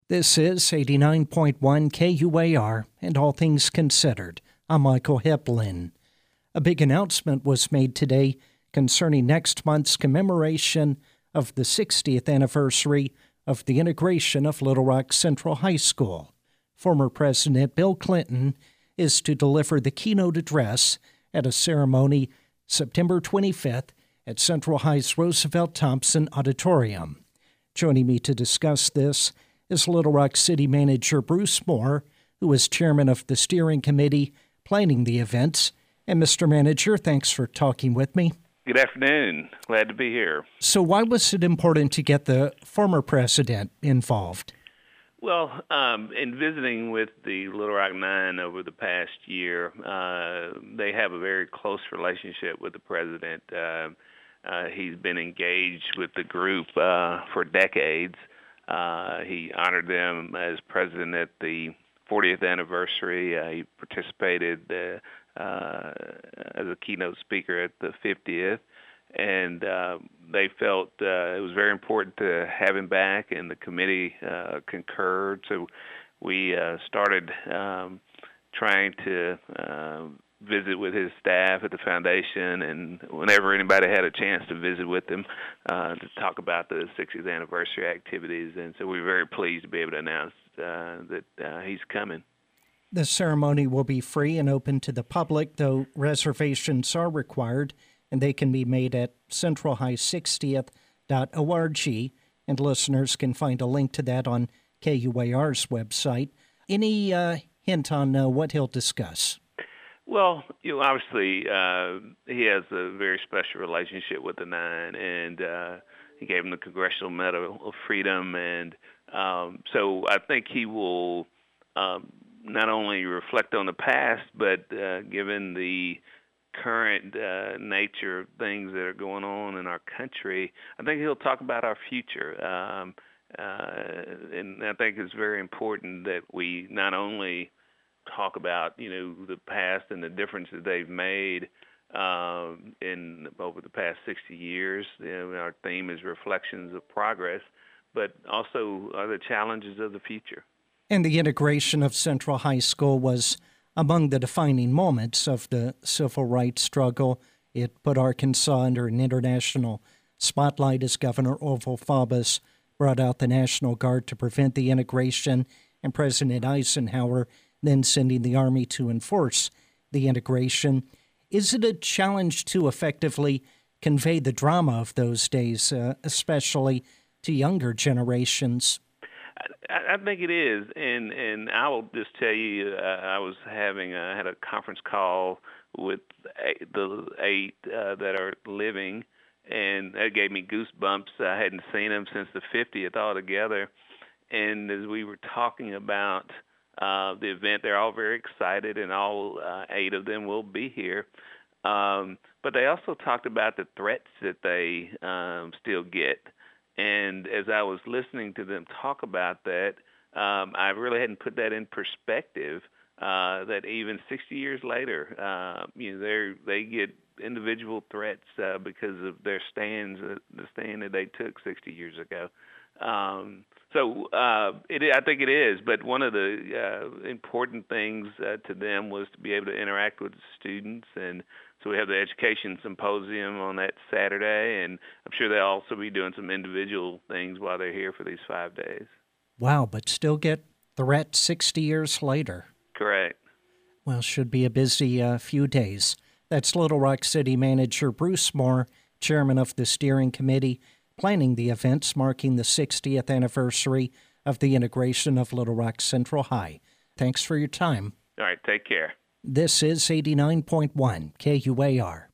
This is 89.1 KUAR and All Things Considered. I'm Michael Heplin. A big announcement was made today concerning next month's commemoration of the 60th anniversary of the integration of Little Rock Central High School. Former President Bill Clinton is to deliver the keynote address at a ceremony September 25th at Central High's Roosevelt Thompson Auditorium. Joining me to discuss this is Little Rock City Manager Bruce Moore, who is chairman of the steering committee planning the events. And Mr. Manager, thanks for talking with me. Good afternoon. Glad to be here. So why was it important to get the former president involved? Well, in visiting with the Little Rock Nine over the past year, they have a very close relationship with the president. He's been engaged with the group for decades. He honored them as president at the 40th anniversary. He participated as a keynote speaker at the 50th, and they felt it was very important to have him back, and the committee concurred. So we started trying to visit with his staff at the foundation, and whenever anybody had a chance to visit with him to talk about the 60th anniversary activities. And so we're very pleased to be able to announce that he's coming. The ceremony will be free and open to the public, though reservations are required, and they can be made at centralhigh60th.org, and listeners can find a link to that on KUAR's website. Any hint on what he'll discuss? Well, obviously, he has a very special relationship with the Nine, and he gave him the Congressional Medal of Freedom, and so I think he will not only reflect on the past, but given the current nature of things that are going on in our country, I think he'll talk about our future. And I think it's very important that we not only talk about the past and the difference that they've made in over the past 60 years. Our theme is reflections of progress, but also the challenges of the future. And the integration of Central High School was among the defining moments of the civil rights struggle. It put Arkansas under an international spotlight as Governor Orville Faubus brought out the National Guard to prevent the integration, and President Eisenhower then sending the Army to enforce the integration. Is it a challenge to effectively convey the drama of those days, especially to younger generations? I think it is, and I will just tell you, I had a conference call with the eight that are living, and that gave me goosebumps. I hadn't seen them since the 50th altogether, and as we were talking about the event, they're all very excited, and all eight of them will be here. But they also talked about the threats that they still get. And as I was listening to them talk about that, I really hadn't put that in perspective, that even 60 years later, they get individual threats because of their stands, the stand that they took 60 years ago. I think it is, but one of the important things to them was to be able to interact with the students, and so we have the education symposium on that Saturday, and I'm sure they'll also be doing some individual things while they're here for these 5 days. Wow, but still get threats 60 years later. Correct. Well, should be a busy few days. That's Little Rock City Manager Bruce Moore, chairman of the steering committee, planning the events marking the 60th anniversary of the integration of Little Rock Central High. Thanks for your time. All right, take care. This is 89.1 KUAR.